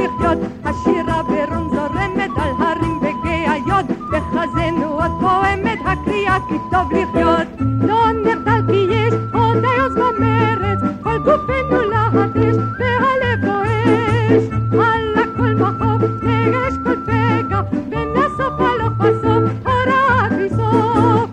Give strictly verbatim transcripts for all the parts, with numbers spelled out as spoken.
לחיות, השירה ברון זורמת על הרים וגאיות, בחזנו את פועמת הקריאה כי טוב לחיות. לא נחדל כי יש עוד היוז במרץ, כל גופנו להדש והלב בואש, על הכל מחוף נגש כל פגע, ונסוף הלוך בסוף הרע בסוף.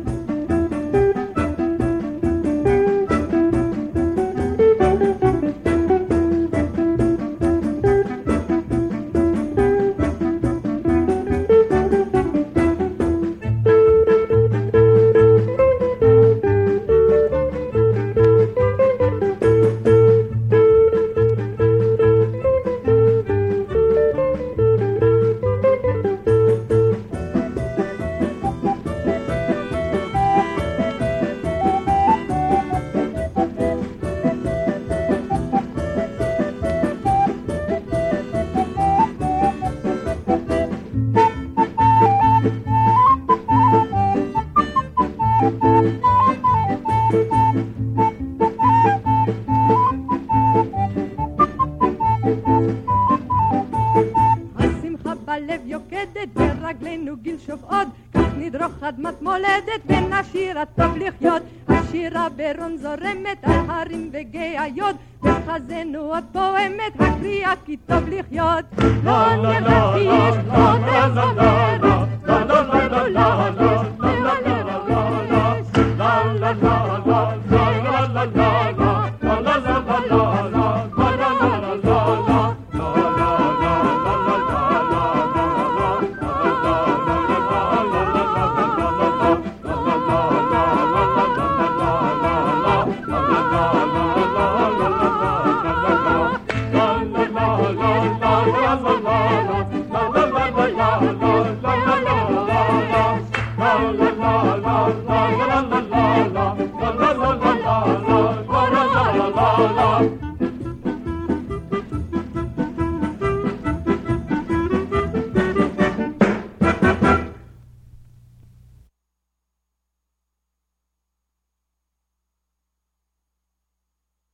ברגלינו גיל שוב עוד, כך נדרוך אדמת מולדת ונשיר הטוב לחיות. השירה ברון זורמת על הרים וגאיות, בחזנו עוד פועמת הקריאה כי טוב לחיות. לא נראה כי יש עוד איזו מרד,